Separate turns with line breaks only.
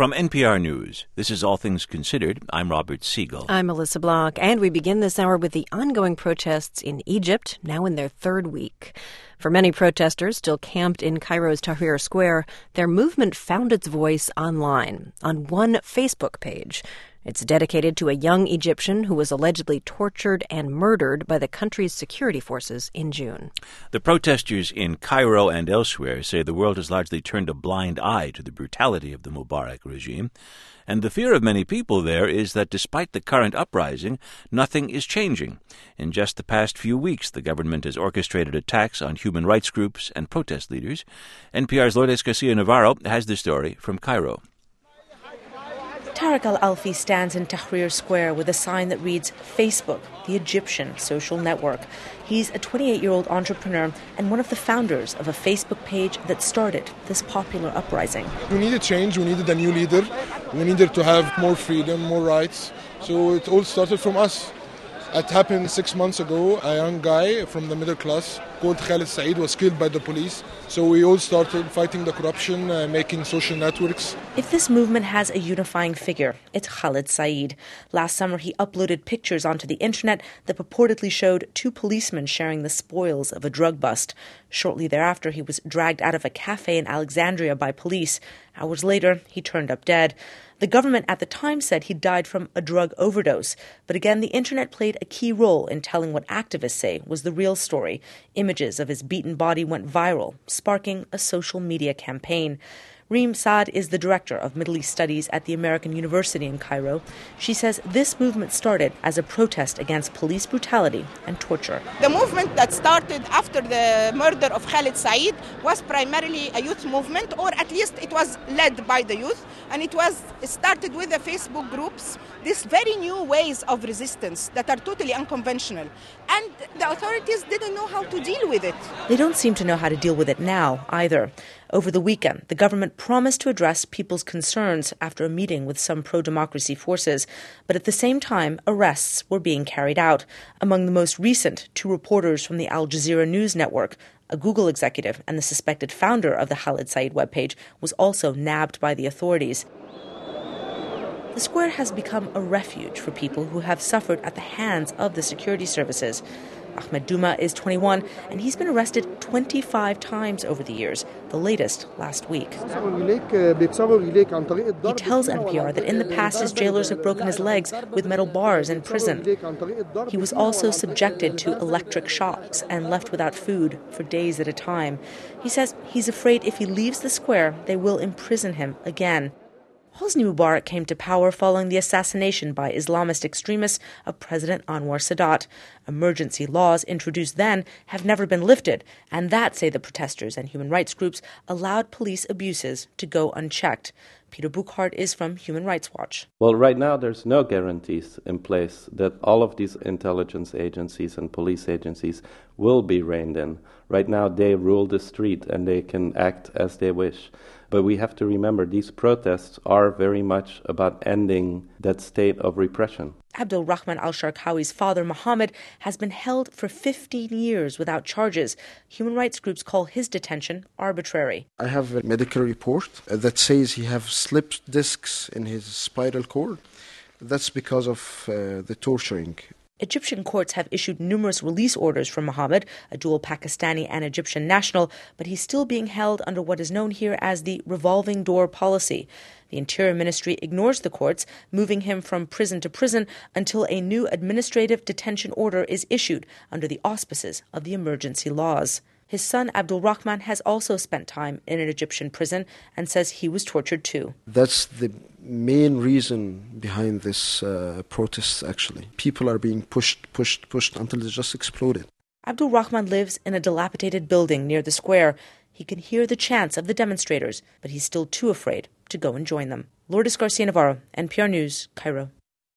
From NPR News, this is All Things Considered. I'm Robert Siegel.
I'm Melissa Block, and we begin this hour with the ongoing protests in Egypt, now in their third week. For many protesters still camped in Cairo's Tahrir Square, their movement found its voice online, on one Facebook page. It's dedicated to a young Egyptian who was allegedly tortured and murdered by the country's security forces in June.
The protesters in Cairo and elsewhere say the world has largely turned a blind eye to the brutality of the Mubarak regime. And the fear of many people there is that despite the current uprising, nothing is changing. In just the past few weeks, the government has orchestrated attacks on human rights groups and protest leaders. NPR's Lourdes Garcia-Navarro has the story from Cairo.
Tarek Al-Alfi stands in Tahrir Square with a sign that reads Facebook, the Egyptian social network. He's a 28-year-old entrepreneur and one of the founders of a Facebook page that started this popular uprising.
We needed change, we needed a new leader, we needed to have more freedom, more rights. So it all started from us. It happened 6 months ago. A young guy from the middle class called Khalid Said was killed by the police. So we all started fighting the corruption, making social networks.
If this movement has a unifying figure, it's Khalid Said. Last summer, he uploaded pictures onto the internet that purportedly showed two policemen sharing the spoils of a drug bust. Shortly thereafter, he was dragged out of a cafe in Alexandria by police. Hours later, he turned up dead. The government at the time said he died from a drug overdose. But again, the internet played a key role in telling what activists say was the real story. Images of his beaten body went viral, sparking a social media campaign. Reem Saad is the director of Middle East Studies at the American University in Cairo. She says this movement started as a protest against police brutality and torture.
The movement that started after the murder of Khalid Said was primarily a youth movement, or at least it was led by the youth, and it started with the Facebook groups, these very new ways of resistance that are totally unconventional. And the authorities didn't know how to deal with it.
They don't seem to know how to deal with it now either. Over the weekend, the government promised to address people's concerns after a meeting with some pro-democracy forces. But at the same time, arrests were being carried out. Among the most recent, two reporters from the Al Jazeera News Network, a Google executive and the suspected founder of the Khalid Said webpage, was also nabbed by the authorities. The square has become a refuge for people who have suffered at the hands of the security services. Ahmed Duma is 21, and he's been arrested 25 times over the years, the latest last week. He tells NPR that in the past his jailers have broken his legs with metal bars in prison. He was also subjected to electric shocks and left without food for days at a time. He says he's afraid if he leaves the square, they will imprison him again. Hosni Mubarak came to power following the assassination by Islamist extremists of President Anwar Sadat. Emergency laws introduced then have never been lifted, and that, say the protesters and human rights groups, allowed police abuses to go unchecked. Peter Buchhardt is from Human Rights Watch.
Well, right now there's no guarantees in place that all of these intelligence agencies and police agencies will be reined in. Right now they rule the street and they can act as they wish. But we have to remember these protests are very much about ending that state of repression.
Abdul Rahman al-Sharqawi's father, Mohammed, has been held for 15 years without charges. Human rights groups call his detention arbitrary.
I have a medical report that says he has slip discs in his spinal cord. That's because of the torturing.
Egyptian courts have issued numerous release orders for Mohammed, a dual Pakistani and Egyptian national, but he's still being held under what is known here as the revolving door policy. The Interior Ministry ignores the courts, moving him from prison to prison until a new administrative detention order is issued under the auspices of the emergency laws. His son, Abdul Rahman, has also spent time in an Egyptian prison and says he was tortured too.
That's the main reason behind this protests, actually. People are being pushed until they just exploded.
Abdul Rahman lives in a dilapidated building near the square. He can hear the chants of the demonstrators, but he's still too afraid to go and join them. Lourdes Garcia-Navarro, NPR News, Cairo.